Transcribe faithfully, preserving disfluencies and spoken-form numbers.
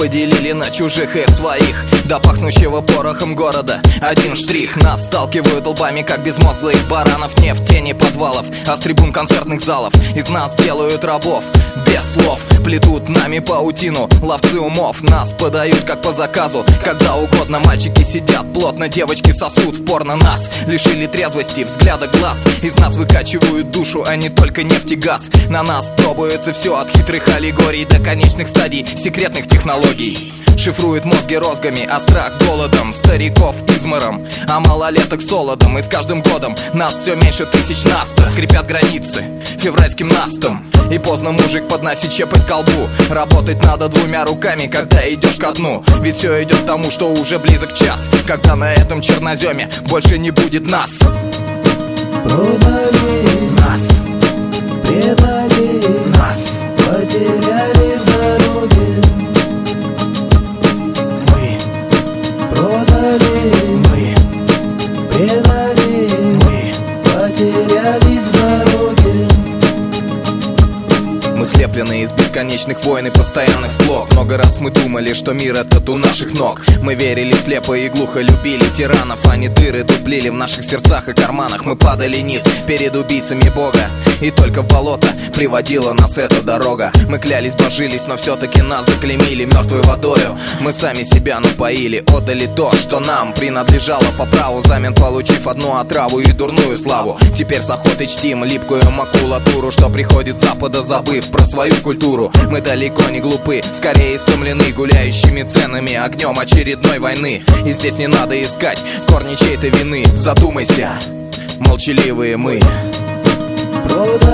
поделили на чужих и своих. До пахнущего порохом города один штрих. Нас сталкивают лбами, как безмозглых баранов. Не в тени подвалов, а с трибун концертных залов. Из нас делают рабов без слов. Плетут нами паутину ловцы умов. Нас подают как по заказу, когда угодно. Мальчики сидят плотно, девочки сосут в порно. Нас лишили трезвости, взгляда глаз. Из нас выкачивают душу, а не только нефть и газ. На нас пробуется все, от хитрых аллегорий до конечных стадий секретных технологий. Шифрует мозги розгами, а страх голодом. Стариков измором, а малолеток солодом. И с каждым годом нас все меньше тысяч наста. Скрипят границы февральским настом. И поздно мужик подносит щепоть к колбу. Работать надо двумя руками, когда идешь ко дну. Ведь все идет к тому, что уже близок час, когда на этом черноземе больше не будет нас. Продали нас, предали нас, потеряли в дороге. Мы продали, Мы предали, Мы потерялись в дороге. Мы слеплены из бесконечных войн и постоянных склок. Много раз мы думали, что мир этот у наших ног. Мы верили слепо и глухо, любили тиранов. Они дыры дуплили в наших сердцах и карманах. Мы падали ниц перед убийцами Бога, и только в болото приводила нас эта дорога. Мы клялись, божились, но все-таки нас заклеймили мертвой водою. Мы сами себя напоили, отдали то, что нам принадлежало по праву, взамен получив одну отраву и дурную славу. Теперь с охотой чтим липкую макулатуру, что приходит с запада, забыв про свою культуру. Мы далеко не глупы, скорее истомлены гуляющими ценами, огнем очередной войны. И здесь не надо искать корни чьей-то вины. Задумайся, молчаливые мы. Продали